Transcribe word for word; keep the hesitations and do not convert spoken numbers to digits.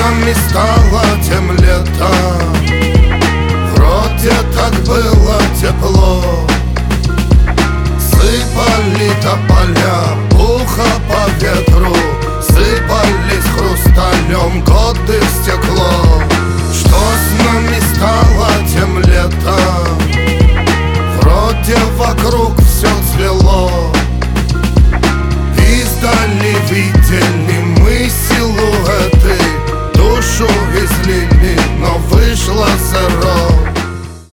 нами стало тем летом. Вроде так было тепло. Сыпали тополя, пуха по ветру, сыпались хрусталем годы